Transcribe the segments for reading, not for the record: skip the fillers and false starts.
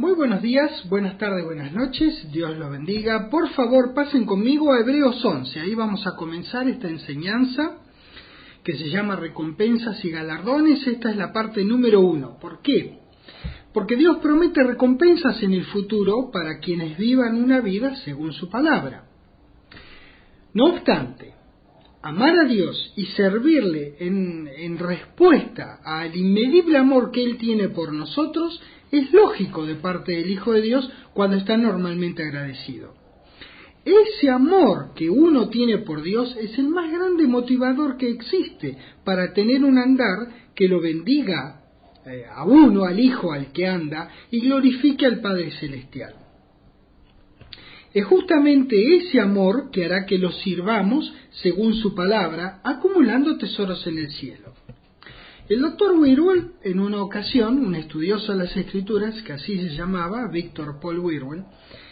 Muy buenos días, buenas tardes, buenas noches, Dios los bendiga. Por favor, pasen conmigo a Hebreos 11, ahí vamos a comenzar esta enseñanza que se llama Recompensas y Galardones. Esta es la parte número 1. ¿Por qué? Porque Dios promete recompensas en el futuro para quienes vivan una vida según su palabra. No obstante, amar a Dios y servirle en respuesta al inmedible amor que Él tiene por nosotros es lógico de parte del Hijo de Dios cuando está normalmente agradecido. Ese amor que uno tiene por Dios es el más grande motivador que existe para tener un andar que lo bendiga a uno, al Hijo al que anda, y glorifique al Padre Celestial. Es justamente ese amor que hará que lo sirvamos según su palabra, acumulando tesoros en el cielo. El doctor Wierwille, en una ocasión, un estudioso de las Escrituras, que así se llamaba, Victor Paul Wierwille,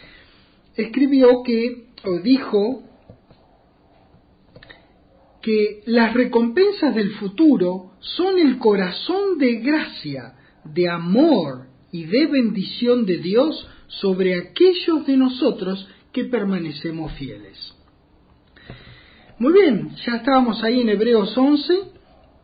dijo que las recompensas del futuro son el corazón de gracia, de amor y de bendición de Dios sobre aquellos de nosotros que permanecemos fieles. Muy bien, ya estábamos ahí en Hebreos 11.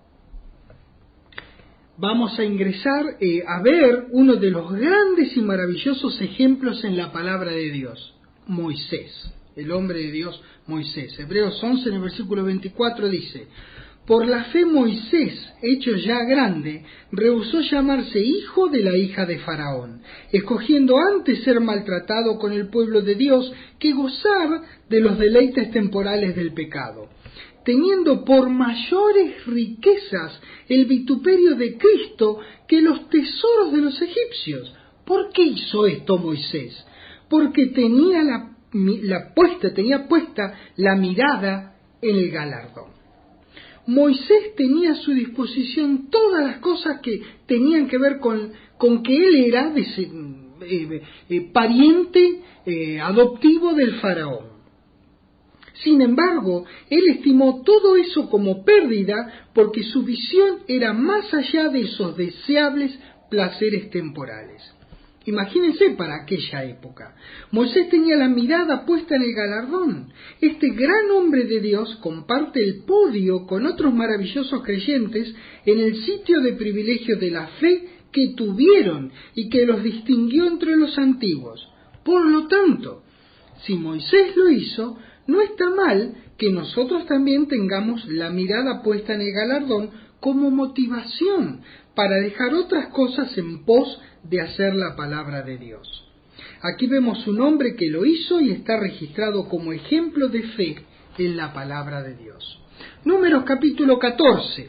Vamos a ingresar a ver uno de los grandes y maravillosos ejemplos en la palabra de Dios, Moisés, el hombre de Dios Moisés. Hebreos 11 en el versículo 24 dice: por la fe Moisés, hecho ya grande, rehusó llamarse hijo de la hija de Faraón, escogiendo antes ser maltratado con el pueblo de Dios que gozar de los deleites temporales del pecado, teniendo por mayores riquezas el vituperio de Cristo que los tesoros de los egipcios. ¿Por qué hizo esto Moisés? Porque tenía puesta la mirada en el galardón. Moisés tenía a su disposición todas las cosas que tenían que ver con que él era pariente adoptivo del faraón. Sin embargo, él estimó todo eso como pérdida porque su visión era más allá de esos deseables placeres temporales. Imagínense para aquella época. Moisés tenía la mirada puesta en el galardón. Este gran hombre de Dios comparte el podio con otros maravillosos creyentes en el sitio de privilegio de la fe que tuvieron y que los distinguió entre los antiguos. Por lo tanto, si Moisés lo hizo, no está mal que nosotros también tengamos la mirada puesta en el galardón como motivación para dejar otras cosas en pos de hacer la palabra de Dios. Aquí vemos un hombre que lo hizo y está registrado como ejemplo de fe en la palabra de Dios. Números capítulo 14.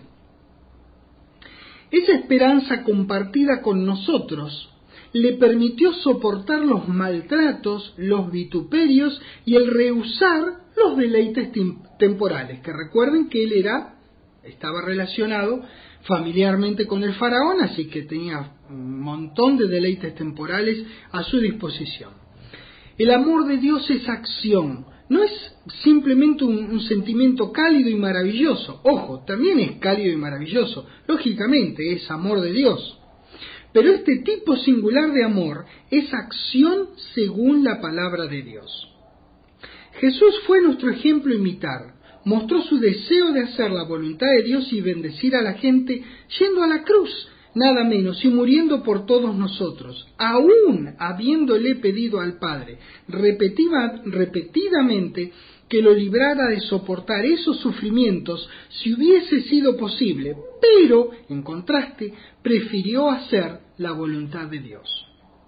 Esa esperanza compartida con nosotros le permitió soportar los maltratos, los vituperios y el rehusar los deleites temporales, que recuerden que él estaba relacionado familiarmente con el faraón, así que tenía un montón de deleites temporales a su disposición. El amor de Dios es acción, no es simplemente un sentimiento cálido y maravilloso. Ojo, también es cálido y maravilloso, lógicamente es amor de Dios. Pero este tipo singular de amor es acción según la palabra de Dios. Jesús fue nuestro ejemplo a imitar. Mostró su deseo de hacer la voluntad de Dios y bendecir a la gente yendo a la cruz, nada menos, y muriendo por todos nosotros, aún habiéndole pedido al Padre repetidamente que lo librara de soportar esos sufrimientos si hubiese sido posible, pero, en contraste, prefirió hacer la voluntad de Dios.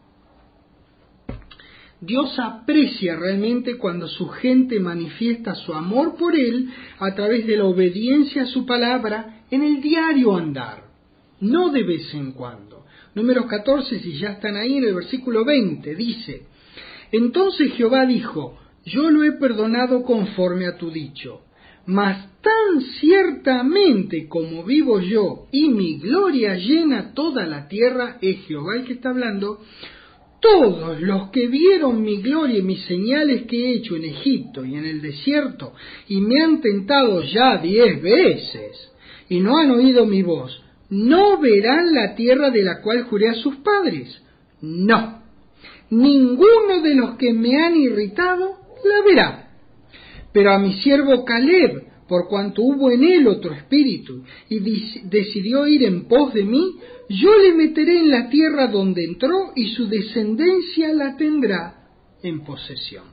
Dios aprecia realmente cuando su gente manifiesta su amor por Él a través de la obediencia a su palabra en el diario andar, no de vez en cuando. Números 14, si ya están ahí, en el versículo 20, dice: entonces Jehová dijo: yo lo he perdonado conforme a tu dicho, mas tan ciertamente como vivo yo y mi gloria llena toda la tierra, es Jehová el que está hablando, todos los que vieron mi gloria y mis señales que he hecho en Egipto y en el desierto, y me han tentado ya 10 veces, y no han oído mi voz, ¿no verán la tierra de la cual juré a sus padres? No, Ninguno de los que me han irritado la verá. Pero a mi siervo Caleb, por cuanto hubo en él otro espíritu, y decidió ir en pos de mí, yo le meteré en la tierra donde entró, y su descendencia la tendrá en posesión.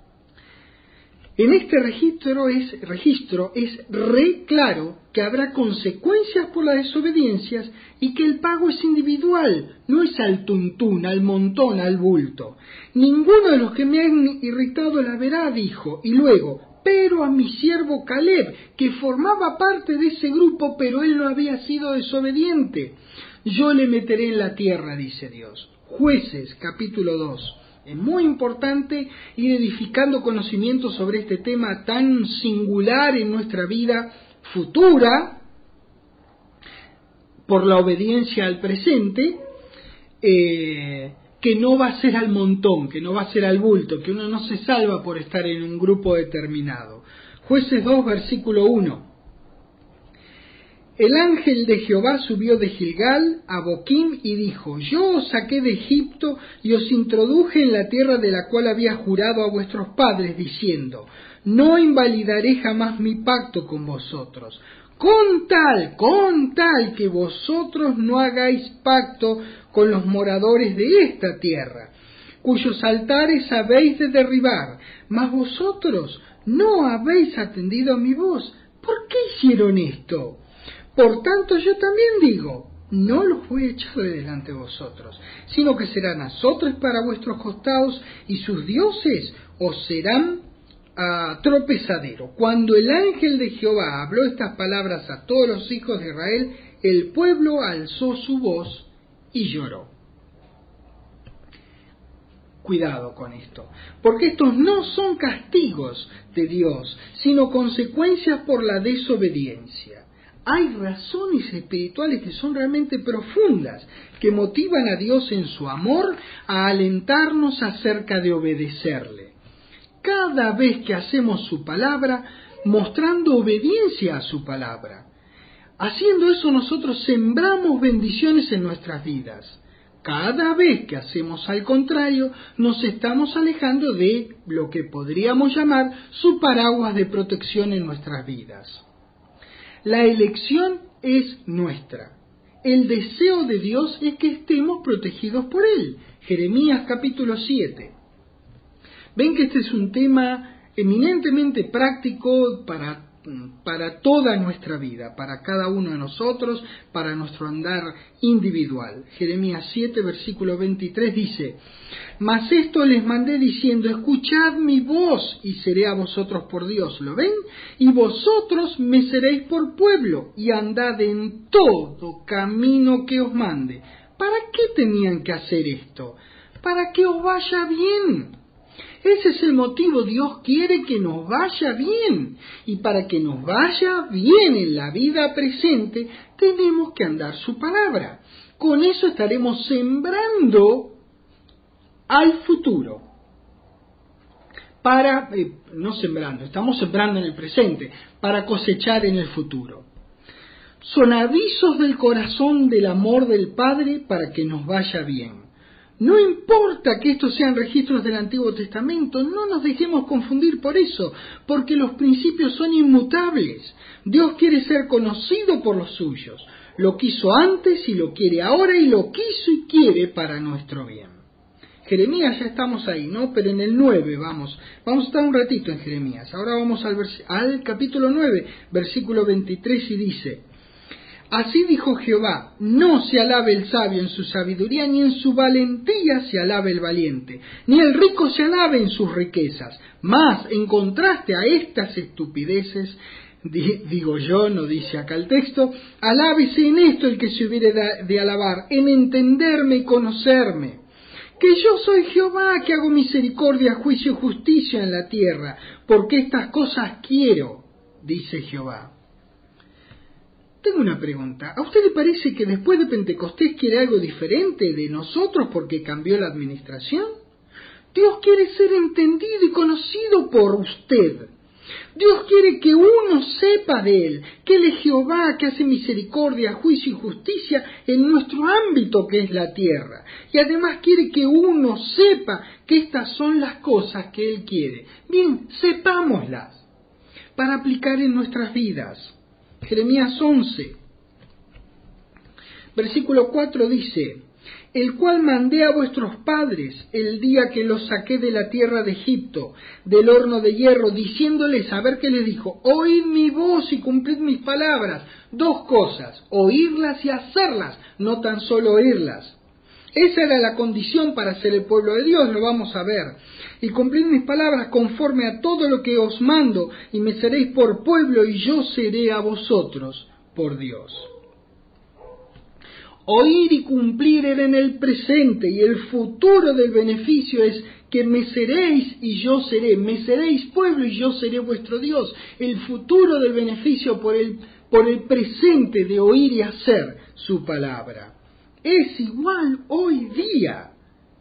En este registro es re claro que habrá consecuencias por las desobediencias y que el pago es individual, no es al tuntún, al montón, al bulto. Ninguno de los que me han irritado la verá, dijo, y luego, pero a mi siervo Caleb, que formaba parte de ese grupo, pero él no había sido desobediente. Yo le meteré en la tierra, dice Dios. Jueces, capítulo 2. Es muy importante ir edificando conocimientos sobre este tema tan singular en nuestra vida futura, por la obediencia al presente, que no va a ser al montón, que no va a ser al bulto, que uno no se salva por estar en un grupo determinado. Jueces 2, versículo 1. El ángel de Jehová subió de Gilgal a Boquim y dijo, yo os saqué de Egipto y os introduje en la tierra de la cual había jurado a vuestros padres, diciendo, no invalidaré jamás mi pacto con vosotros, con tal que vosotros no hagáis pacto con los moradores de esta tierra, cuyos altares habéis de derribar, mas vosotros no habéis atendido a mi voz. ¿Por qué hicieron esto? Por tanto yo también digo, no los voy a echar de delante de vosotros, sino que serán azotes para vuestros costados y sus dioses os serán tropezadero. Cuando el ángel de Jehová habló estas palabras a todos los hijos de Israel, el pueblo alzó su voz y lloró. Cuidado con esto, porque estos no son castigos de Dios, sino consecuencias por la desobediencia. Hay razones espirituales que son realmente profundas, que motivan a Dios en su amor a alentarnos acerca de obedecerle. Cada vez que hacemos su palabra, mostrando obediencia a su palabra. Haciendo eso nosotros sembramos bendiciones en nuestras vidas. Cada vez que hacemos al contrario, nos estamos alejando de lo que podríamos llamar su paraguas de protección en nuestras vidas. La elección es nuestra. El deseo de Dios es que estemos protegidos por Él. Jeremías capítulo 7. Ven que este es un tema eminentemente práctico para toda nuestra vida, para cada uno de nosotros, para nuestro andar individual. Jeremías 7, versículo 23 dice, mas esto les mandé diciendo, escuchad mi voz y seré a vosotros por Dios, ¿lo ven? Y vosotros me seréis por pueblo y andad en todo camino que os mande. ¿Para qué tenían que hacer esto? Para que os vaya bien. Ese es el motivo, Dios quiere que nos vaya bien, y para que nos vaya bien en la vida presente, tenemos que andar su palabra. Con eso estaremos sembrando al futuro. Estamos sembrando en el presente, para cosechar en el futuro. Son avisos del corazón del amor del Padre para que nos vaya bien. No importa que estos sean registros del Antiguo Testamento, no nos dejemos confundir por eso, porque los principios son inmutables. Dios quiere ser conocido por los suyos. Lo quiso antes y lo quiere ahora y lo quiso y quiere para nuestro bien. Jeremías ya estamos ahí, ¿no? Pero en el 9 vamos a estar un ratito en Jeremías. Ahora vamos al capítulo 9, versículo 23 y dice, así dijo Jehová, no se alabe el sabio en su sabiduría, ni en su valentía se alabe el valiente, ni el rico se alabe en sus riquezas, mas en contraste a estas estupideces, digo yo, no dice acá el texto, alábese en esto el que se hubiere de alabar, en entenderme y conocerme, que yo soy Jehová, que hago misericordia, juicio y justicia en la tierra, porque estas cosas quiero, dice Jehová. Tengo una pregunta. ¿A usted le parece que después de Pentecostés quiere algo diferente de nosotros porque cambió la administración? Dios quiere ser entendido y conocido por usted. Dios quiere que uno sepa de Él, que Él es Jehová, que hace misericordia, juicio y justicia en nuestro ámbito que es la tierra. Y además quiere que uno sepa que estas son las cosas que Él quiere. Bien, sepámoslas para aplicar en nuestras vidas. Jeremías 11, versículo 4 dice: el cual mandé a vuestros padres el día que los saqué de la tierra de Egipto, del horno de hierro, diciéndoles, a ver qué les dijo: oíd mi voz y cumplid mis palabras. Dos cosas: oírlas y hacerlas, no tan solo oírlas. Esa era la condición para ser el pueblo de Dios, lo vamos a ver. Y cumplid mis palabras conforme a todo lo que os mando, y me seréis por pueblo, y yo seré a vosotros por Dios. Oír y cumplir era en el presente, y el futuro del beneficio es que me seréis y yo seré. Me seréis pueblo y yo seré vuestro Dios. El futuro del beneficio por el presente de oír y hacer su palabra. Es igual hoy día.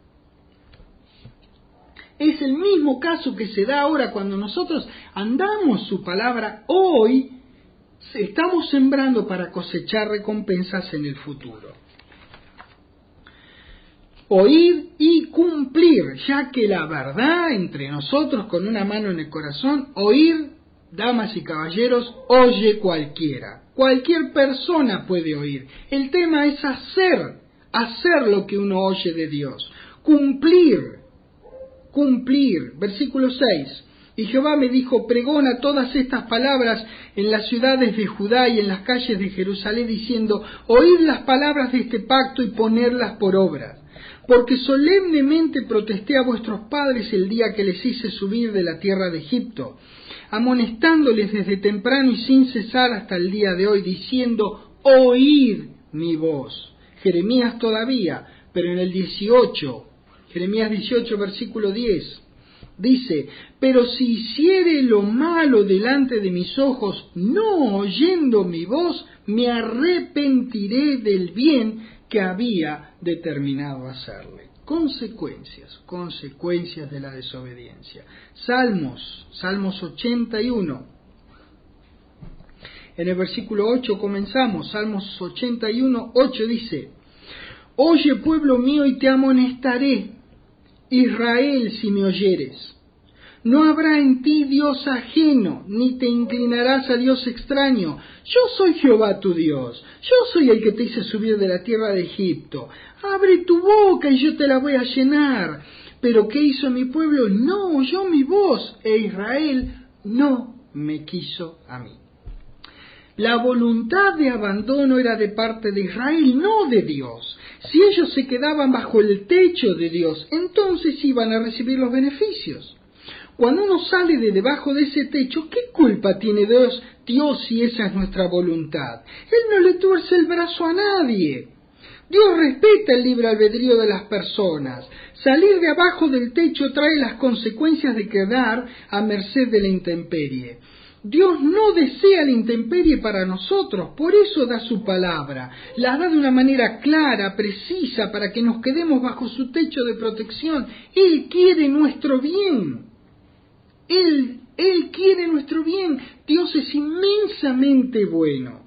Es el mismo caso que se da ahora cuando nosotros andamos su palabra hoy. Estamos sembrando para cosechar recompensas en el futuro. Oír y cumplir, ya que la verdad entre nosotros con una mano en el corazón, oír, damas y caballeros, oye cualquiera. Cualquier persona puede oír. El tema es hacer lo que uno oye de Dios. Cumplir. Versículo 6. Y Jehová me dijo: pregona todas estas palabras en las ciudades de Judá y en las calles de Jerusalén, diciendo: oíd las palabras de este pacto y ponedlas por obra. Porque solemnemente protesté a vuestros padres el día que les hice subir de la tierra de Egipto, amonestándoles desde temprano y sin cesar hasta el día de hoy, diciendo: oíd mi voz. Jeremías todavía, pero en el 18, Jeremías 18, versículo 10. Dice: pero si hiciere lo malo delante de mis ojos, no oyendo mi voz, me arrepentiré del bien que había determinado hacerle. Consecuencias de la desobediencia. Salmos 81. En el versículo 8 comenzamos. Salmos 81, 8 dice: oye, pueblo mío, y te amonestaré, Israel, si me oyeres. No habrá en ti Dios ajeno, ni te inclinarás a Dios extraño. Yo soy Jehová tu Dios, yo soy el que te hice subir de la tierra de Egipto. Abre tu boca y yo te la voy a llenar. Pero ¿qué hizo mi pueblo? No oyó mi voz, e Israel no me quiso a mí. La voluntad de abandono era de parte de Israel, no de Dios. Si ellos se quedaban bajo el techo de Dios, entonces iban a recibir los beneficios. Cuando uno sale de debajo de ese techo, ¿qué culpa tiene Dios si esa es nuestra voluntad? Él no le tuerce el brazo a nadie. Dios respeta el libre albedrío de las personas. Salir de abajo del techo trae las consecuencias de quedar a merced de la intemperie. Dios no desea la intemperie para nosotros, por eso da su palabra. La da de una manera clara, precisa, para que nos quedemos bajo su techo de protección. Él quiere nuestro bien. Él quiere nuestro bien. Dios es inmensamente bueno.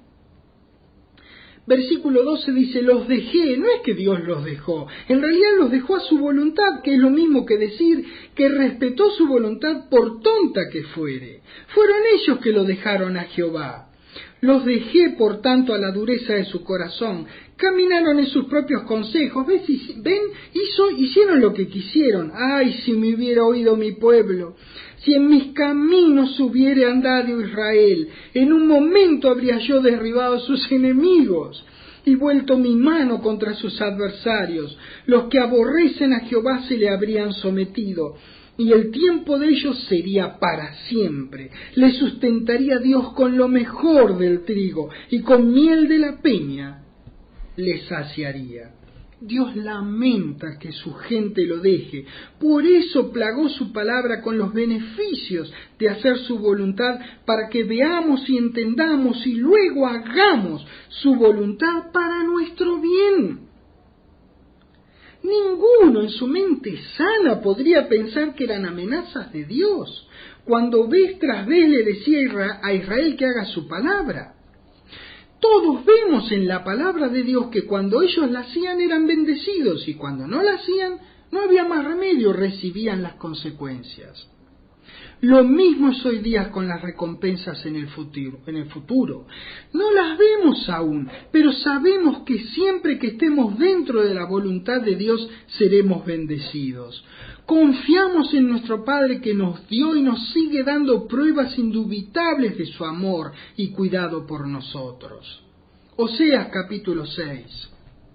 Versículo 12 dice: los dejé. No es que Dios los dejó, en realidad los dejó a su voluntad, que es lo mismo que decir que respetó su voluntad por tonta que fuere. Fueron ellos que lo dejaron a Jehová. Los dejé, por tanto, a la dureza de su corazón. Caminaron en sus propios consejos. Hicieron lo que quisieron. Ay, si me hubiera oído mi pueblo. Si en mis caminos hubiere andado Israel, en un momento habría yo derribado a sus enemigos y vuelto mi mano contra sus adversarios. Los que aborrecen a Jehová se le habrían sometido, y el tiempo de ellos sería para siempre. Le sustentaría Dios con lo mejor del trigo, y con miel de la peña le saciaría. Dios lamenta que su gente lo deje, por eso plagó su palabra con los beneficios de hacer su voluntad, para que veamos y entendamos y luego hagamos su voluntad para nuestro bien. uno en su mente sana podría pensar que eran amenazas de Dios, cuando vez tras vez le decía a Israel que haga su palabra? Todos vemos en la palabra de Dios que cuando ellos la hacían eran bendecidos y cuando no la hacían no había más remedio, recibían las consecuencias. Lo mismo es hoy día con las recompensas en el futuro. No las vemos aún, pero sabemos que siempre que estemos dentro de la voluntad de Dios seremos bendecidos. Confiamos en nuestro Padre que nos dio y nos sigue dando pruebas indubitables de su amor y cuidado por nosotros. Oseas capítulo 6.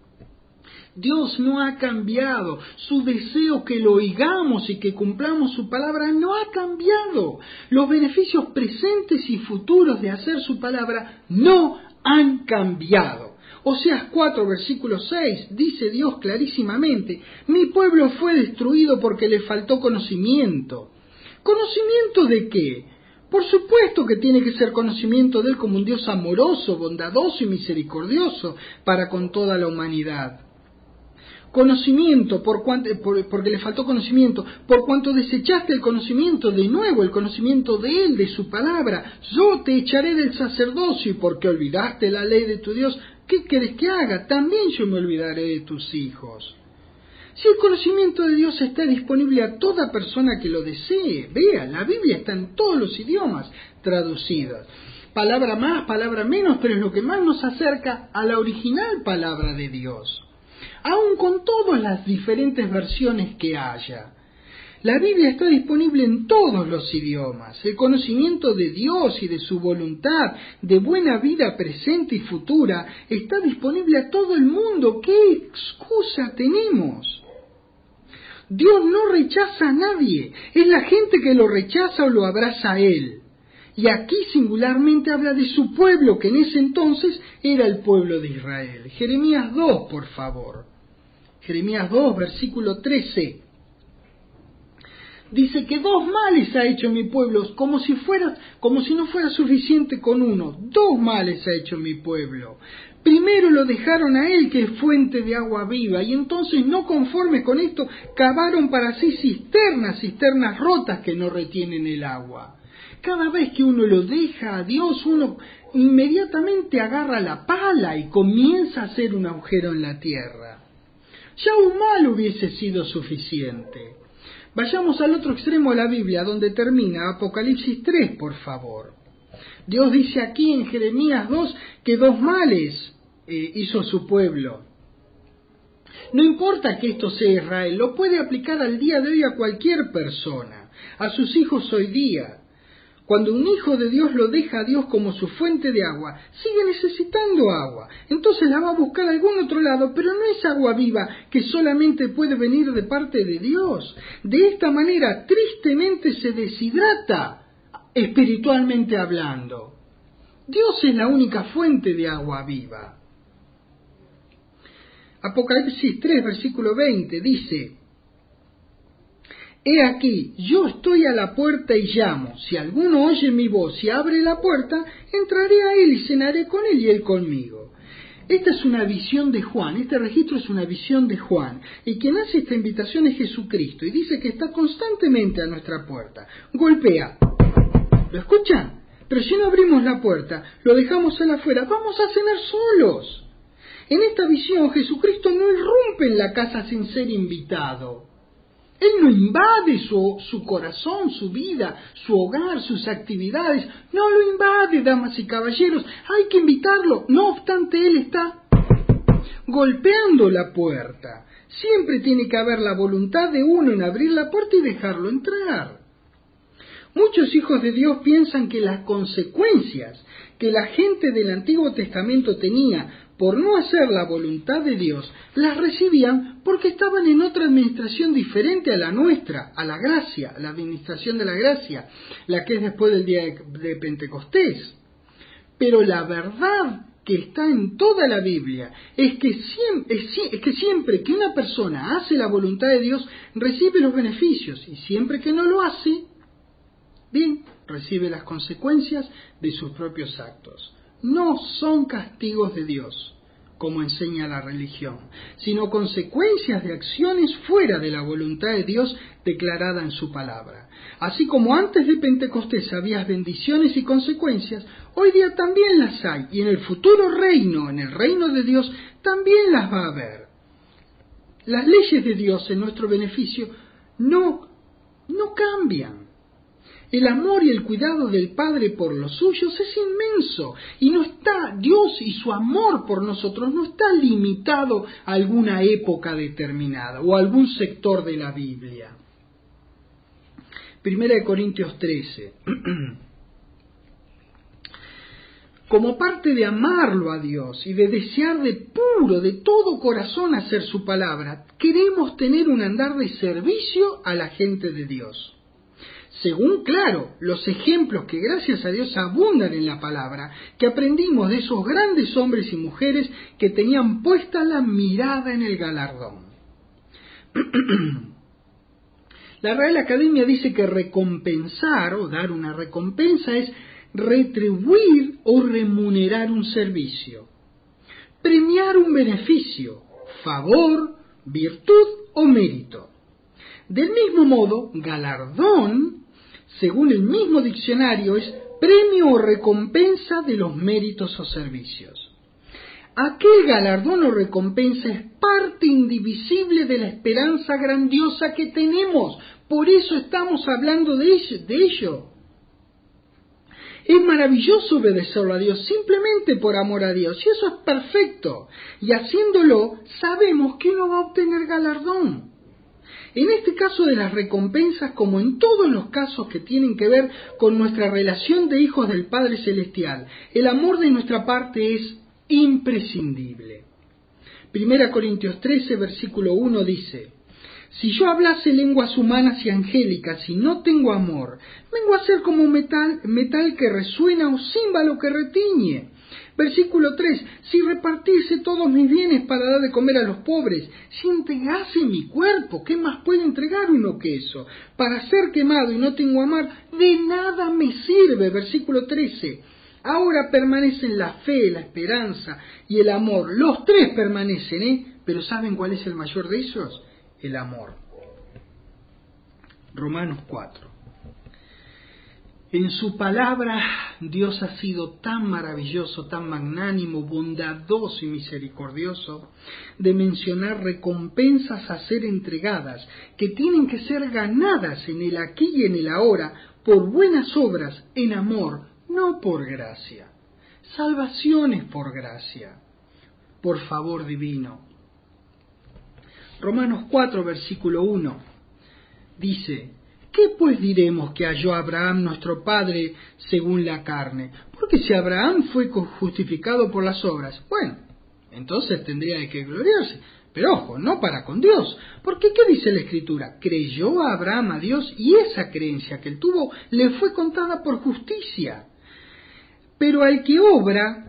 Dios no ha cambiado, su deseo que lo oigamos y que cumplamos su palabra no ha cambiado. Los beneficios presentes y futuros de hacer su palabra no han cambiado. Oseas 4, versículo 6, dice Dios clarísimamente: mi pueblo fue destruido porque le faltó conocimiento. ¿Conocimiento de qué? Por supuesto que tiene que ser conocimiento de Él como un Dios amoroso, bondadoso y misericordioso para con toda la humanidad. Conocimiento, porque le faltó conocimiento, por cuanto desechaste el conocimiento, de nuevo el conocimiento de Él, de su palabra, yo te echaré del sacerdocio, y porque olvidaste la ley de tu Dios, ¿qué querés que haga? También yo me olvidaré de tus hijos. Si el conocimiento de Dios está disponible a toda persona que lo desee, vea, la Biblia está en todos los idiomas traducidas. Palabra más, palabra menos, pero es lo que más nos acerca a la original palabra de Dios. Aun con todas las diferentes versiones que haya, la Biblia está disponible en todos los idiomas. El conocimiento de Dios y de su voluntad, de buena vida presente y futura, está disponible a todo el mundo. ¿Qué excusa tenemos? Dios no rechaza a nadie, es la gente que lo rechaza o lo abraza a Él. Y aquí singularmente habla de su pueblo, que en ese entonces era el pueblo de Israel. Jeremías 2, por favor. Jeremías 2, versículo 13. Dice que dos males ha hecho mi pueblo, como si no fuera suficiente con uno. Dos males ha hecho mi pueblo. Primero lo dejaron a Él, que es fuente de agua viva, y entonces, no conformes con esto, cavaron para sí cisternas rotas que no retienen el agua. Cada vez que uno lo deja a Dios, uno inmediatamente agarra la pala y comienza a hacer un agujero en la tierra. Ya un mal hubiese sido suficiente. Vayamos al otro extremo de la Biblia, donde termina Apocalipsis 3, por favor. Dios dice aquí en Jeremías 2 que dos males hizo su pueblo. No importa que esto sea Israel, lo puede aplicar al día de hoy a cualquier persona, a sus hijos hoy día. Cuando un hijo de Dios lo deja a Dios como su fuente de agua, sigue necesitando agua. Entonces la va a buscar a algún otro lado, pero no es agua viva que solamente puede venir de parte de Dios. De esta manera, tristemente se deshidrata, espiritualmente hablando. Dios es la única fuente de agua viva. Apocalipsis 3, versículo 20, dice: he aquí, yo estoy a la puerta y llamo. Si alguno oye mi voz y abre la puerta, entraré a él y cenaré con él y él conmigo. Esta es una visión de Juan, este registro es una visión de Juan. Y quien hace esta invitación es Jesucristo y dice que está constantemente a nuestra puerta. Golpea. ¿Lo escuchan? Pero si no abrimos la puerta, lo dejamos él afuera, vamos a cenar solos. En esta visión, Jesucristo no irrumpe en la casa sin ser invitado. Él no invade su corazón, su vida, su hogar, sus actividades. No lo invade, damas y caballeros. Hay que invitarlo. No obstante, Él está golpeando la puerta. Siempre tiene que haber la voluntad de uno en abrir la puerta y dejarlo entrar. Muchos hijos de Dios piensan que las consecuencias que la gente del Antiguo Testamento tenía por no hacer la voluntad de Dios, las recibían porque estaban en otra administración diferente a la nuestra, a la gracia, a la administración de la gracia, la que es después del día de Pentecostés. Pero la verdad que está en toda la Biblia es que siempre que una persona hace la voluntad de Dios, recibe los beneficios, y siempre que no lo hace, bien, recibe las consecuencias de sus propios actos. No son castigos de Dios. como enseña la religión, sino consecuencias de acciones fuera de la voluntad de Dios declarada en su palabra. Así como antes de Pentecostés había bendiciones y consecuencias, hoy día también las hay, y en el futuro reino, en el reino de Dios, también las va a haber. Las leyes de Dios en nuestro beneficio no cambian. El amor y el cuidado del Padre por los suyos es inmenso, y no está, Dios y su amor por nosotros no está limitado a alguna época determinada o a algún sector de la Biblia. 1 Corintios 13. Como parte de amarlo a Dios y de desear de todo corazón hacer su palabra, queremos tener un andar de servicio a la gente de Dios. Según, claro, los ejemplos que gracias a Dios abundan en la palabra, que aprendimos de esos grandes hombres y mujeres que tenían puesta la mirada en el galardón. La Real Academia dice que recompensar o dar una recompensa es retribuir o remunerar un servicio, premiar un beneficio, favor, virtud o mérito. Del mismo modo, galardón, según el mismo diccionario, es premio o recompensa de los méritos o servicios. Aquel galardón o recompensa es parte indivisible de la esperanza grandiosa que tenemos. Por eso estamos hablando de ello. Es maravilloso obedecerlo a Dios simplemente por amor a Dios, y eso es perfecto. Y haciéndolo, sabemos que uno va a obtener galardón. En este caso de las recompensas, como en todos los casos que tienen que ver con nuestra relación de hijos del Padre Celestial, el amor de nuestra parte es imprescindible. 1 Corintios 13, versículo 1 dice: si yo hablase lenguas humanas y angélicas y no tengo amor, vengo a ser como metal que resuena o címbalo que retiñe. Versículo 3, si repartiese todos mis bienes para dar de comer a los pobres, si entregase mi cuerpo, ¿qué más puede entregar uno que eso? Para ser quemado y no tengo amor, de nada me sirve. Versículo 13, ahora permanecen la fe, la esperanza y el amor. Los tres permanecen, pero ¿saben cuál es el mayor de ellos? El amor. Romanos 4. En su palabra Dios ha sido tan maravilloso, tan magnánimo, bondadoso y misericordioso de mencionar recompensas a ser entregadas, que tienen que ser ganadas en el aquí y en el ahora por buenas obras, en amor, no por gracia. Salvación es por gracia, por favor divino. Romanos 4, versículo 1, dice: ¿qué pues diremos que halló Abraham nuestro padre según la carne? Porque si Abraham fue justificado por las obras, bueno, entonces tendría que gloriarse. Pero ojo, no para con Dios. Porque ¿qué dice la Escritura? Creyó a Abraham a Dios y esa creencia que él tuvo le fue contada por justicia. Pero al que obra,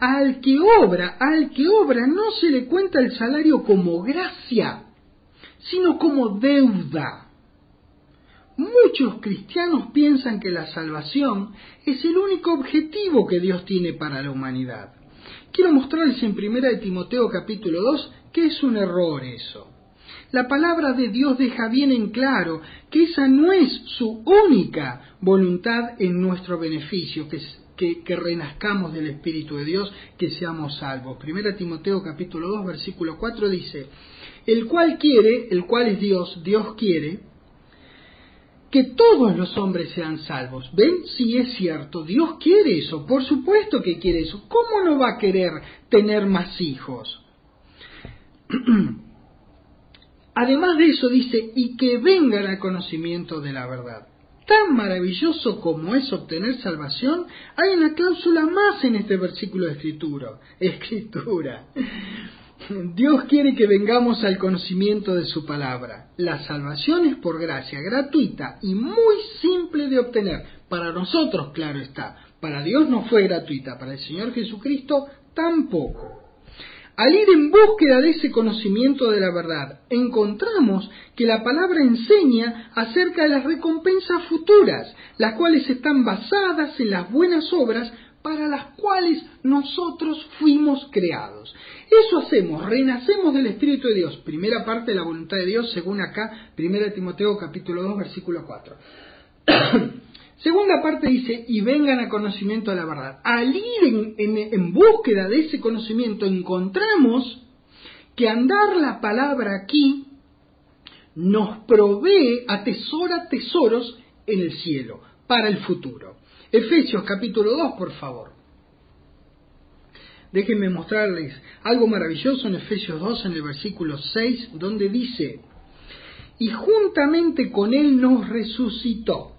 no se le cuenta el salario como gracia, sino como deuda. Muchos cristianos piensan que la salvación es el único objetivo que Dios tiene para la humanidad. Quiero mostrarles en 1 Timoteo capítulo 2 que es un error eso. La palabra de Dios deja bien en claro que esa no es su única voluntad en nuestro beneficio, que renazcamos del Espíritu de Dios, que seamos salvos. 1 Timoteo capítulo 2 versículo 4 dice: el cual es Dios quiere que todos los hombres sean salvos. ¿Ven? Sí, es cierto, Dios quiere eso, por supuesto que quiere eso. ¿Cómo no va a querer tener más hijos? Además de eso dice, y que vengan al conocimiento de la verdad. Tan maravilloso como es obtener salvación, hay una cláusula más en este versículo de Escritura. Dios quiere que vengamos al conocimiento de su palabra. La salvación es por gracia, gratuita y muy simple de obtener. Para nosotros, claro está. Para Dios no fue gratuita, para el Señor Jesucristo tampoco. Al ir en búsqueda de ese conocimiento de la verdad, encontramos que la palabra enseña acerca de las recompensas futuras, las cuales están basadas en las buenas obras para las cuales nosotros fuimos creados. Eso hacemos, renacemos del Espíritu de Dios. Primera parte de la voluntad de Dios, según acá, 1 Timoteo capítulo 2, versículo 4. Segunda parte dice, y vengan a conocimiento de la verdad. Al ir en búsqueda de ese conocimiento, encontramos que andar la palabra aquí nos provee, atesora tesoros en el cielo, para el futuro. Efesios capítulo 2, por favor. Déjenme mostrarles algo maravilloso en Efesios 2, en el versículo 6, donde dice, y juntamente con Él nos resucitó,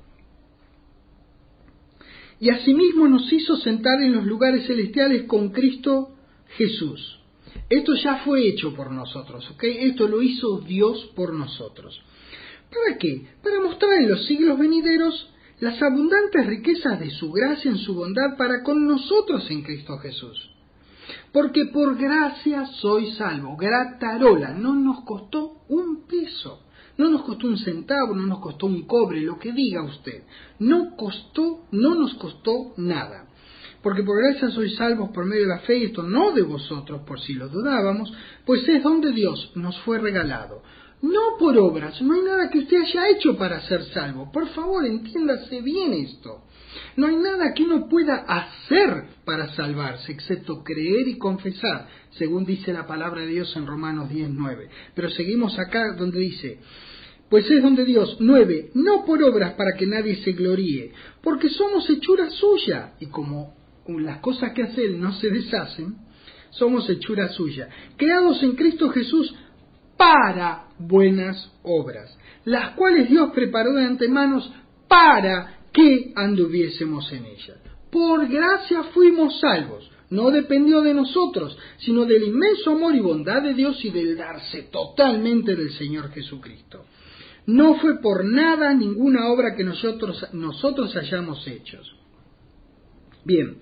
y asimismo nos hizo sentar en los lugares celestiales con Cristo Jesús. Esto ya fue hecho por nosotros, ¿ok? Esto lo hizo Dios por nosotros. ¿Para qué? Para mostrar en los siglos venideros las abundantes riquezas de su gracia en su bondad para con nosotros en Cristo Jesús. Porque por gracia soy salvo. Gratarola, no nos costó un peso, no nos costó un centavo, no nos costó un cobre, lo que diga usted. No nos costó nada. Porque por gracia sois salvos por medio de la fe, y esto no de vosotros, por si lo dudábamos, pues es don de Dios, nos fue regalado. No por obras, no hay nada que usted haya hecho para ser salvo. Por favor, entiéndase bien esto. No hay nada que uno pueda hacer para salvarse, excepto creer y confesar, según dice la palabra de Dios en Romanos 10:9. Pero seguimos acá donde dice, pues es don de Dios, 9, no por obras para que nadie se gloríe, porque somos hechura suya, y como las cosas que hace Él no se deshacen, somos hechura suya, creados en Cristo Jesús para buenas obras, las cuales Dios preparó de antemano para que anduviésemos en ellas. Por gracia fuimos salvos, no dependió de nosotros, sino del inmenso amor y bondad de Dios y del darse totalmente del Señor Jesucristo. No fue por nada ninguna obra que nosotros hayamos hecho. Bien,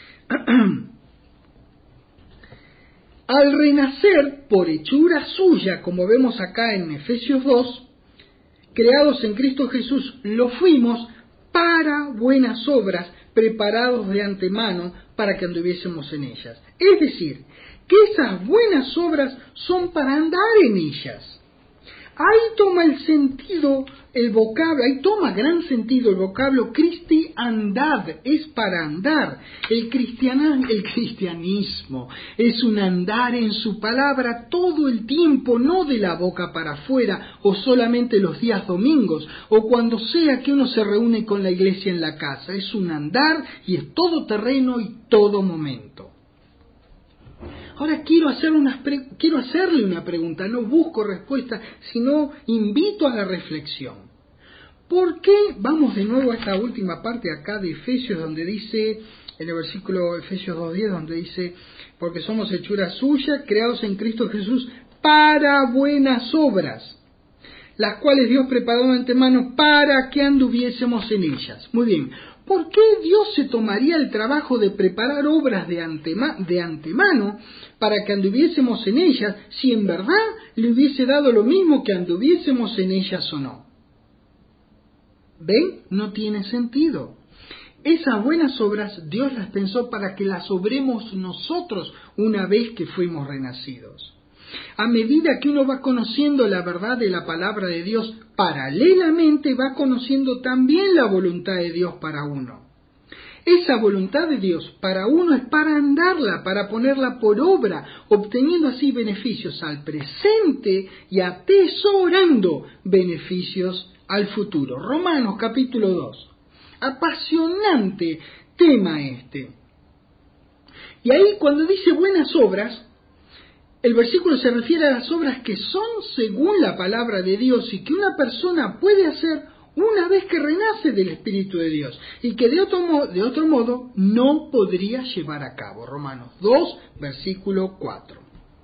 al renacer por hechura suya, como vemos acá en Efesios 2, creados en Cristo Jesús, lo fuimos para buenas obras, preparados de antemano para que anduviésemos en ellas. Es decir, que esas buenas obras son para andar en ellas. Ahí toma el sentido, el vocablo, ahí toma gran sentido el vocablo cristiandad, es para andar. El cristianismo es un andar en su palabra todo el tiempo, no de la boca para afuera o solamente los días domingos o cuando sea que uno se reúne con la iglesia en la casa. Es un andar y es todo terreno y todo momento. Ahora quiero hacerle una pregunta, no busco respuesta, sino invito a la reflexión. ¿Por qué? Vamos de nuevo a esta última parte acá de Efesios, donde dice, en el versículo Efesios 2:10, donde dice, porque somos hechura suya, creados en Cristo Jesús, para buenas obras, las cuales Dios preparó de antemano para que anduviésemos en ellas. Muy bien. ¿Por qué Dios se tomaría el trabajo de preparar obras de antemano para que anduviésemos en ellas, si en verdad le hubiese dado lo mismo que anduviésemos en ellas o no? ¿Ven? No tiene sentido. Esas buenas obras Dios las pensó para que las obremos nosotros una vez que fuimos renacidos. A medida que uno va conociendo la verdad de la palabra de Dios, paralelamente va conociendo también la voluntad de Dios para uno. Esa voluntad de Dios para uno es para andarla, para ponerla por obra, obteniendo así beneficios al presente y atesorando beneficios al futuro. Romanos capítulo 2. Apasionante tema este. Y ahí cuando dice buenas obras, el versículo se refiere a las obras que son según la palabra de Dios y que una persona puede hacer una vez que renace del Espíritu de Dios y que de otro modo no podría llevar a cabo. Romanos 2, versículo 4.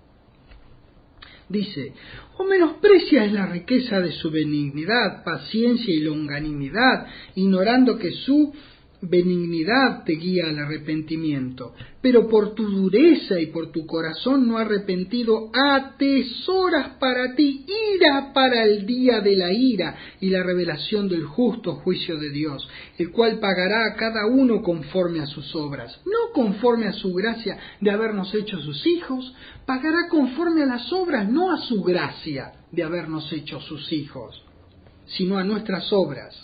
Dice, o menosprecia es la riqueza de su benignidad, paciencia y longanimidad, ignorando que su benignidad te guía al arrepentimiento, pero por tu dureza y por tu corazón no arrepentido, atesoras para ti ira para el día de la ira y la revelación del justo juicio de Dios, el cual pagará a cada uno conforme a sus obras, no conforme a su gracia de habernos hecho sus hijos, pagará conforme a las obras, no a su gracia de habernos hecho sus hijos, sino a nuestras obras.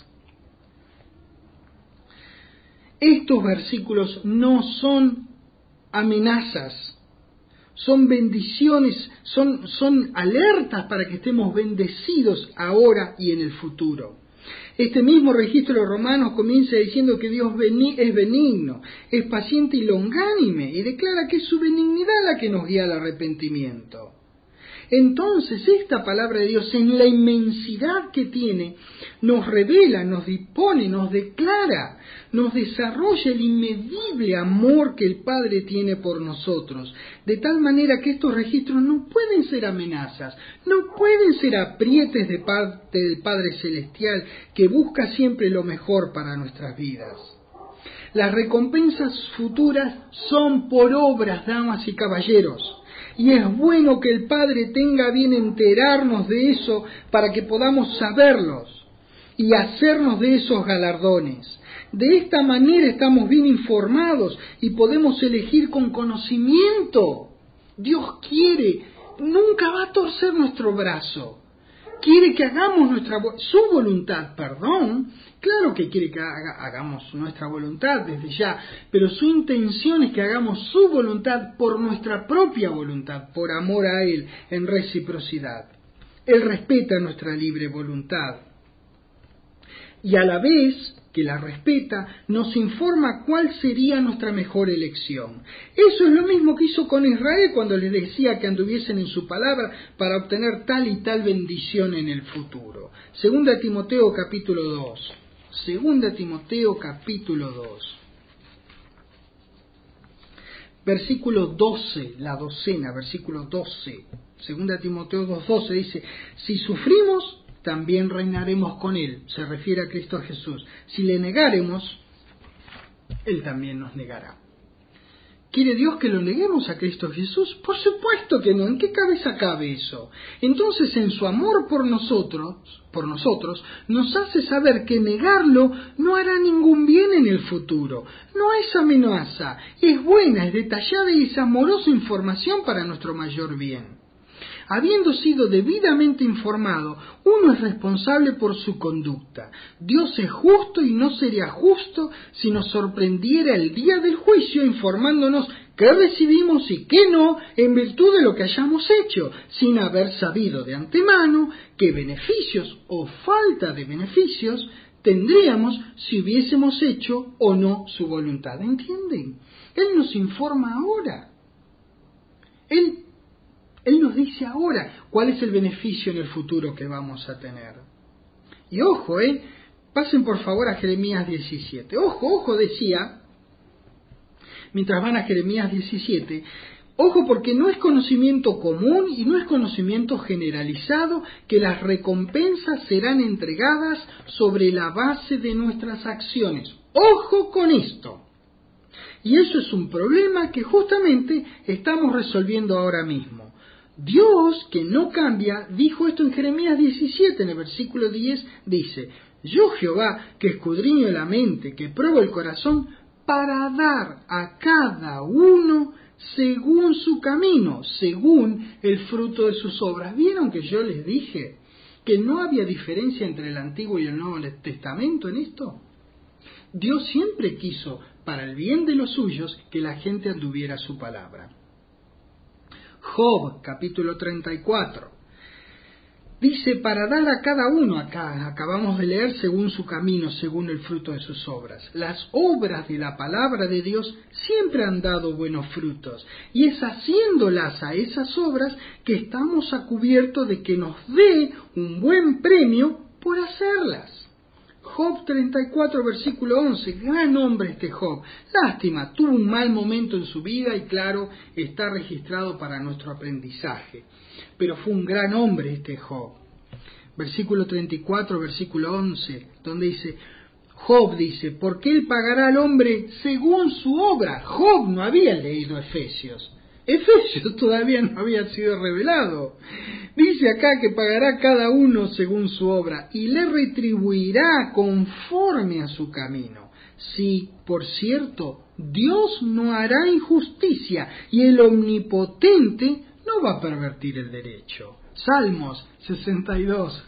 Estos versículos no son amenazas, son bendiciones, son alertas para que estemos bendecidos ahora y en el futuro. Este mismo registro de Romanos comienza diciendo que Dios es benigno, es paciente y longánime, y declara que es su benignidad la que nos guía al arrepentimiento. Entonces, esta palabra de Dios, en la inmensidad que tiene, nos revela, nos dispone, nos declara, nos desarrolla el inmedible amor que el Padre tiene por nosotros, de tal manera que estos registros no pueden ser amenazas, no pueden ser aprietes de parte del Padre Celestial, que busca siempre lo mejor para nuestras vidas. Las recompensas futuras son por obras, damas y caballeros. Y es bueno que el Padre tenga bien enterarnos de eso para que podamos saberlos y hacernos de esos galardones. De esta manera estamos bien informados y podemos elegir con conocimiento. Dios quiere, nunca va a torcer nuestro brazo. Quiere que hagamos su voluntad, claro que quiere que hagamos nuestra voluntad desde ya, pero su intención es que hagamos su voluntad por nuestra propia voluntad, por amor a Él, en reciprocidad. Él respeta nuestra libre voluntad y a la vez que la respeta, nos informa cuál sería nuestra mejor elección. Eso es lo mismo que hizo con Israel cuando les decía que anduviesen en su palabra para obtener tal y tal bendición en el futuro. Segunda Timoteo capítulo 2. Segunda Timoteo capítulo 2. Versículo 12, la docena, versículo 12. Segunda Timoteo 2:12 dice, si sufrimos, también reinaremos con Él. Se refiere a Cristo Jesús. Si le negáremos, Él también nos negará. ¿Quiere Dios que lo neguemos a Cristo Jesús? Por supuesto que no. ¿En qué cabeza cabe eso? Entonces, en su amor por nosotros, nos hace saber que negarlo no hará ningún bien en el futuro. No es amenaza, es buena, es detallada y es amorosa información para nuestro mayor bien. Habiendo sido debidamente informado, uno es responsable por su conducta. Dios es justo y no sería justo si nos sorprendiera el día del juicio informándonos qué recibimos y qué no en virtud de lo que hayamos hecho, sin haber sabido de antemano qué beneficios o falta de beneficios tendríamos si hubiésemos hecho o no su voluntad. ¿Entienden? Él nos informa ahora. Él nos dice ahora cuál es el beneficio en el futuro que vamos a tener. Y ojo, pasen por favor a Jeremías 17. Ojo, decía, mientras van a Jeremías 17, ojo porque no es conocimiento común y no es conocimiento generalizado que las recompensas serán entregadas sobre la base de nuestras acciones. Ojo con esto. Y eso es un problema que justamente estamos resolviendo ahora mismo. Dios, que no cambia, dijo esto en Jeremías 17, en el versículo 10, dice, yo Jehová, que escudriño la mente, que pruebo el corazón, para dar a cada uno según su camino, según el fruto de sus obras. ¿Vieron que yo les dije que no había diferencia entre el Antiguo y el Nuevo Testamento en esto? Dios siempre quiso, para el bien de los suyos, que la gente anduviera su palabra. Job, capítulo 34, dice, para dar a cada uno, acá acabamos de leer, según su camino, según el fruto de sus obras. Las obras de la palabra de Dios siempre han dado buenos frutos, y es haciéndolas a esas obras que estamos a cubierto de que nos dé un buen premio por hacerlas. Job 34, versículo 11, gran hombre este Job. Lástima, tuvo un mal momento en su vida y claro, está registrado para nuestro aprendizaje. Pero fue un gran hombre este Job. Versículo 34, versículo 11, donde dice, Job dice, porque él pagará al hombre según su obra. Job no había leído Efesios. Efesios todavía no había sido revelado. Dice acá que pagará cada uno según su obra y le retribuirá conforme a su camino. Sí, por cierto, Dios no hará injusticia y el Omnipotente no va a pervertir el derecho. Salmos 62.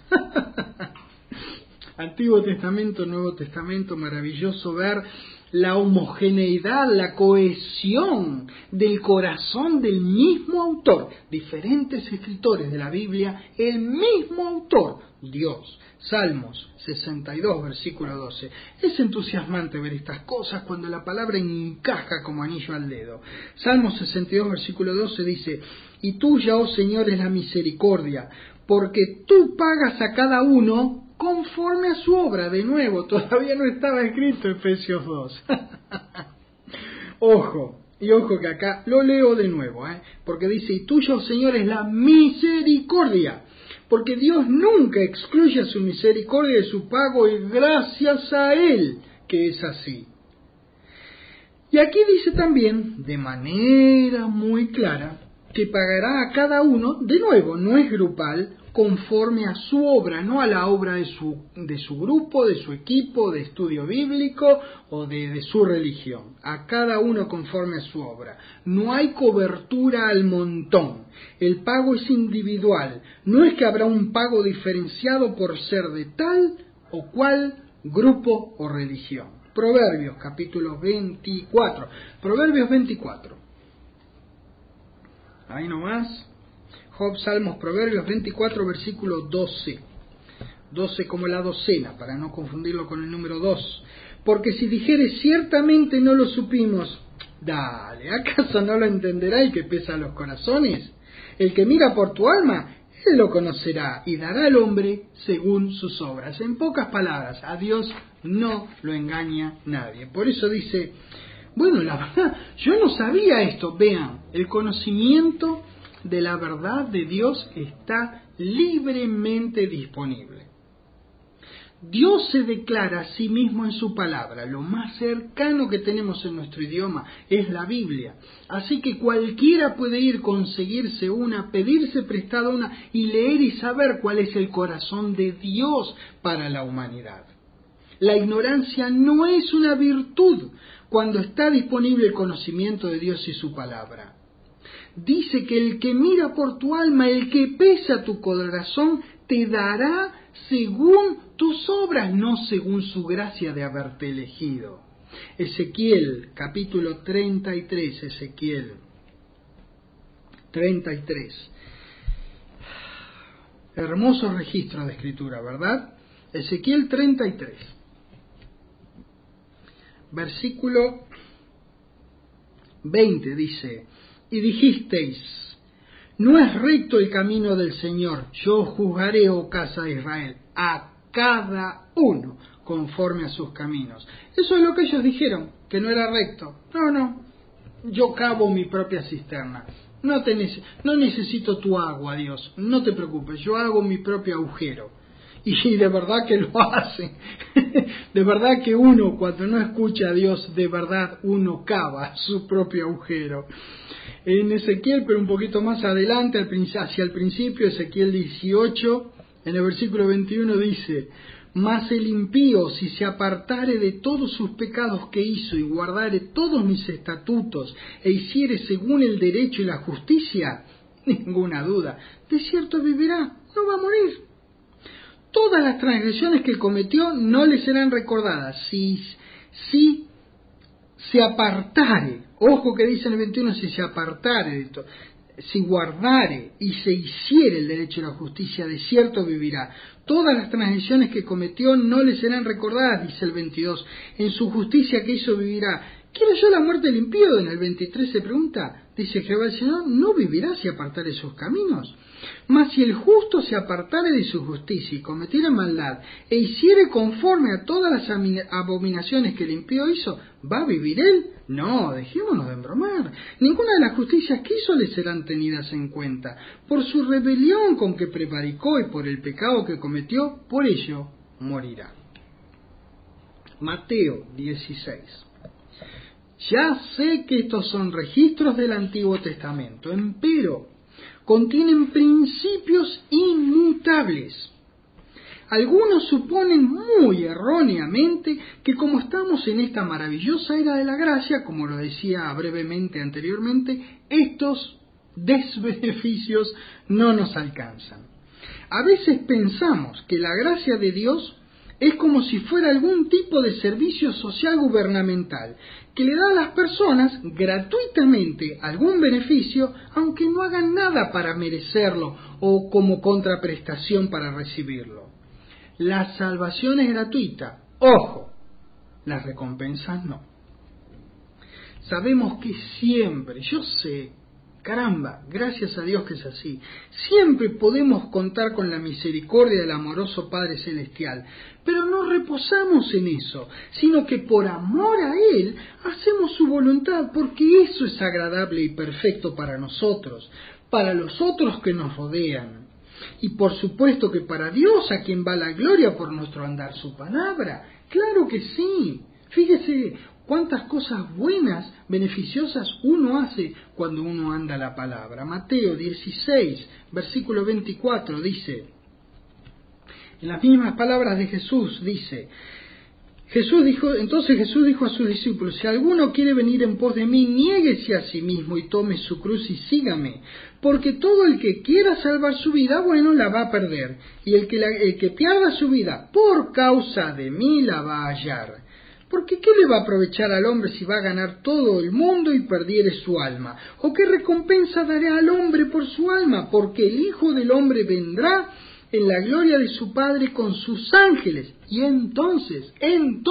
Antiguo Testamento, Nuevo Testamento, maravilloso ver la homogeneidad, la cohesión del corazón del mismo autor. Diferentes escritores de la Biblia, el mismo autor, Dios. Salmos 62, versículo 12. Es entusiasmante ver estas cosas cuando la palabra encaja como anillo al dedo. Salmos 62, versículo 12 dice, y tuya, oh Señor, es la misericordia, porque tú pagas a cada uno conforme a su obra. De nuevo, todavía no estaba escrito Efesios 2. Ojo, y ojo que acá lo leo de nuevo, porque dice, y tuyo, Señor, es la misericordia, porque Dios nunca excluye su misericordia de su pago y gracias a Él que es así. Y aquí dice también, de manera muy clara, que pagará a cada uno, de nuevo, no es grupal, conforme a su obra, no a la obra de su grupo, de su equipo, de estudio bíblico o de su religión. A cada uno conforme a su obra. No hay cobertura al montón. El pago es individual. No es que habrá un pago diferenciado por ser de tal o cual grupo o religión. Proverbios, capítulo 24. Proverbios 24. Ahí nomás. Job, Salmos, Proverbios 24, versículo 12. 12 como la docena, para no confundirlo con el número 2. Porque si dijeres ciertamente no lo supimos, dale, ¿acaso no lo entenderá el que pesa los corazones? El que mira por tu alma, él lo conocerá y dará al hombre según sus obras. En pocas palabras, a Dios no lo engaña nadie. Por eso dice, bueno, la verdad, yo no sabía esto. Vean, el conocimiento de la verdad de Dios está libremente disponible. Dios se declara a sí mismo en su palabra. Lo más cercano que tenemos en nuestro idioma es la Biblia. Así que cualquiera puede ir, conseguirse una, pedirse prestada una y leer y saber cuál es el corazón de Dios para la humanidad. La ignorancia no es una virtud cuando está disponible el conocimiento de Dios y su palabra. Dice que el que mira por tu alma, el que pesa tu corazón, te dará según tus obras, no según su gracia de haberte elegido. Ezequiel, capítulo 33, Ezequiel 33. Hermoso registro de escritura, ¿verdad? Ezequiel 33. Versículo 20 dice, y dijisteis, no es recto el camino del Señor, yo juzgaré, oh casa de Israel, a cada uno conforme a sus caminos. Eso es lo que ellos dijeron, que no era recto. No, yo cavo mi propia cisterna. No necesito tu agua, Dios, no te preocupes, yo hago mi propio agujero. Y de verdad que lo hacen. De verdad que uno, cuando no escucha a Dios, de verdad uno cava su propio agujero. En Ezequiel, pero un poquito más adelante, hacia el principio, Ezequiel 18, en el versículo 21 dice, mas el impío, si se apartare de todos sus pecados que hizo y guardare todos mis estatutos e hiciere según el derecho y la justicia, ninguna duda, de cierto vivirá, no va a morir. Todas las transgresiones que cometió no le serán recordadas. Si se apartare, ojo que dice en el 21, si se apartare de esto, si guardare y se hiciere el derecho y la justicia, de cierto vivirá. Todas las transgresiones que cometió no le serán recordadas, dice el 22. En su justicia que hizo vivirá. ¿Quiero yo la muerte del impío? En el 23 se pregunta, dice Jehová el Señor, ¿no vivirá si apartare sus caminos? Mas si el justo se apartare de su justicia y cometiere maldad, e hiciere conforme a todas las abominaciones que el impío hizo, ¿va a vivir él? No, dejémonos de embromar. Ninguna de las justicias que hizo le serán tenidas en cuenta. Por su rebelión con que prevaricó y por el pecado que cometió, por ello morirá. Mateo 16. Ya sé que estos son registros del Antiguo Testamento, empero contienen principios inmutables. Algunos suponen muy erróneamente que como estamos en esta maravillosa era de la gracia, como lo decía brevemente anteriormente, estos desbeneficios no nos alcanzan. A veces pensamos que la gracia de Dios es como si fuera algún tipo de servicio social gubernamental que le da a las personas gratuitamente algún beneficio, aunque no hagan nada para merecerlo o como contraprestación para recibirlo. La salvación es gratuita, ojo, las recompensas no. Sabemos que siempre, yo sé, caramba, gracias a Dios que es así, siempre podemos contar con la misericordia del amoroso Padre Celestial, pero no reposamos en eso, sino que por amor a Él hacemos su voluntad, porque eso es agradable y perfecto para nosotros, para los otros que nos rodean. Y por supuesto que para Dios, a quien va la gloria por nuestro andar su palabra. Claro que sí. Fíjese cuántas cosas buenas, beneficiosas uno hace cuando uno anda la palabra. Mateo 16, versículo 24 dice, en las mismas palabras de Jesús, dice, entonces Jesús dijo a sus discípulos, si alguno quiere venir en pos de mí, niéguese a sí mismo y tome su cruz y sígame, porque todo el que quiera salvar su vida, bueno, la va a perder, y el que pierda su vida por causa de mí la va a hallar. Porque ¿qué le va a aprovechar al hombre si va a ganar todo el mundo y perdiere su alma? ¿O qué recompensa dará al hombre por su alma? Porque el Hijo del Hombre vendrá en la gloria de su Padre con sus ángeles, y entonces, en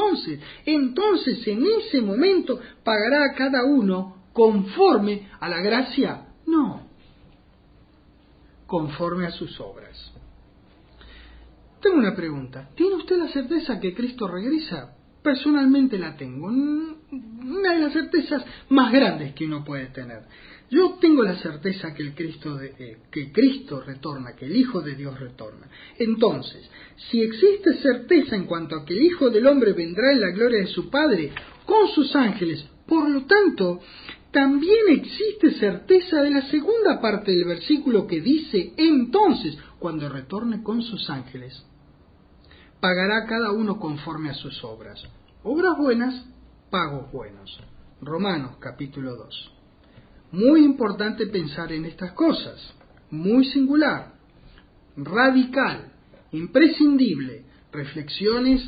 ese momento, pagará a cada uno conforme a la gracia, no, conforme a sus obras. Tengo una pregunta, ¿tiene usted la certeza que Cristo regresa? Personalmente la tengo, una de las certezas más grandes que uno puede tener. Yo tengo la certeza que Cristo retorna, que el Hijo de Dios retorna. Entonces, si existe certeza en cuanto a que el Hijo del Hombre vendrá en la gloria de su Padre con sus ángeles, por lo tanto, también existe certeza de la segunda parte del versículo que dice, entonces, cuando retorne con sus ángeles, pagará cada uno conforme a sus obras. Obras buenas, pagos buenos. Romanos capítulo 2. Muy importante pensar en estas cosas. Muy singular, radical, imprescindible. Reflexiones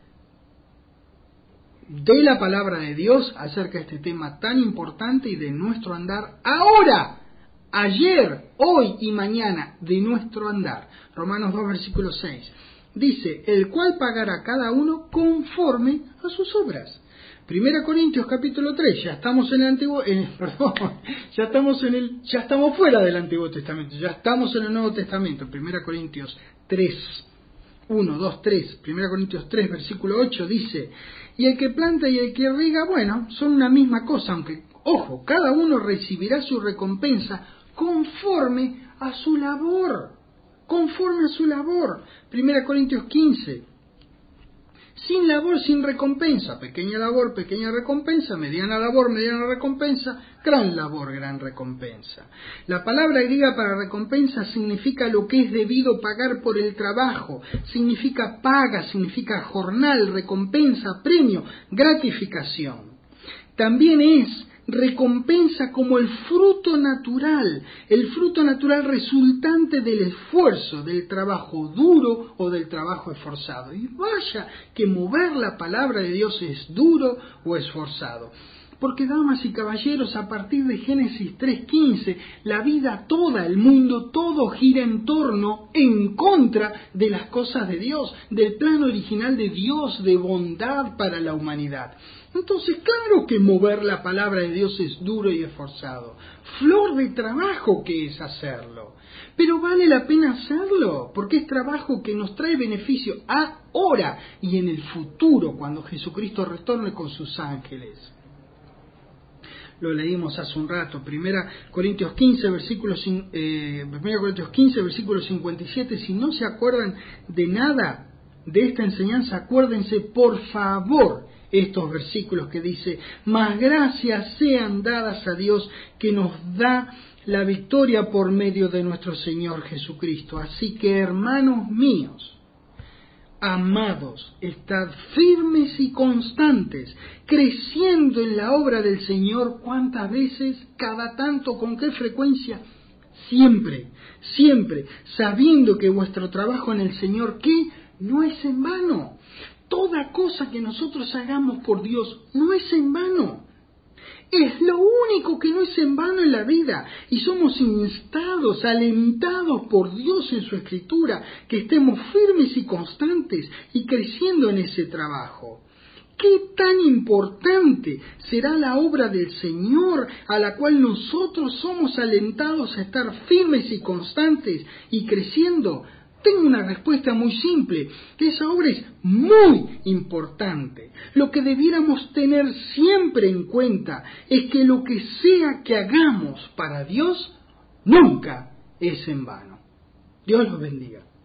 de la palabra de Dios acerca de este tema tan importante y de nuestro andar ahora, ayer, hoy y mañana, de nuestro andar. Romanos 2, versículo 6. Dice, el cual pagará cada uno conforme a sus obras. 1 Corintios capítulo 3, ya estamos ya estamos fuera del Antiguo Testamento, ya estamos en el Nuevo Testamento. 1 Corintios 3, 1, 2, 3, 1 Corintios 3, versículo 8 dice, y el que planta y el que riega, bueno, son una misma cosa, aunque, ojo, cada uno recibirá su recompensa conforme a su labor. Conforme a su labor. 1 Corintios 15. Sin labor, sin recompensa. Pequeña labor, pequeña recompensa. Mediana labor, mediana recompensa. Gran labor, gran recompensa. La palabra griega para recompensa significa lo que es debido pagar por el trabajo. Significa paga, significa jornal, recompensa, premio, gratificación. También es recompensa como el fruto natural resultante del esfuerzo, del trabajo duro o del trabajo esforzado. Y vaya que mover la palabra de Dios es duro o esforzado. Porque, damas y caballeros, a partir de Génesis 3:15, la vida toda, el mundo todo gira en contra de las cosas de Dios, del plan original de Dios de bondad para la humanidad. Entonces, claro que mover la palabra de Dios es duro y esforzado. Flor de trabajo que es hacerlo. Pero vale la pena hacerlo, porque es trabajo que nos trae beneficio ahora y en el futuro, cuando Jesucristo retorne con sus ángeles. Lo leímos hace un rato, 1 Corintios 15, versículo 57, si no se acuerdan de nada, de esta enseñanza, acuérdense por favor estos versículos que dice: mas gracias sean dadas a Dios que nos da la victoria por medio de nuestro Señor Jesucristo. Así que, hermanos míos, amados, estad firmes y constantes, creciendo en la obra del Señor. ¿Cuántas veces? Cada tanto. ¿Con qué frecuencia? Siempre, siempre, sabiendo que vuestro trabajo en el Señor, ¿qué? No es en vano. Toda cosa que nosotros hagamos por Dios no es en vano. Es lo único que no es en vano en la vida, y somos instados, alentados por Dios en su Escritura, que estemos firmes y constantes y creciendo en ese trabajo. ¿Qué tan importante será la obra del Señor a la cual nosotros somos alentados a estar firmes y constantes y creciendo? Tengo una respuesta muy simple, que esa obra es muy importante. Lo que debiéramos tener siempre en cuenta es que lo que sea que hagamos para Dios nunca es en vano. Dios los bendiga.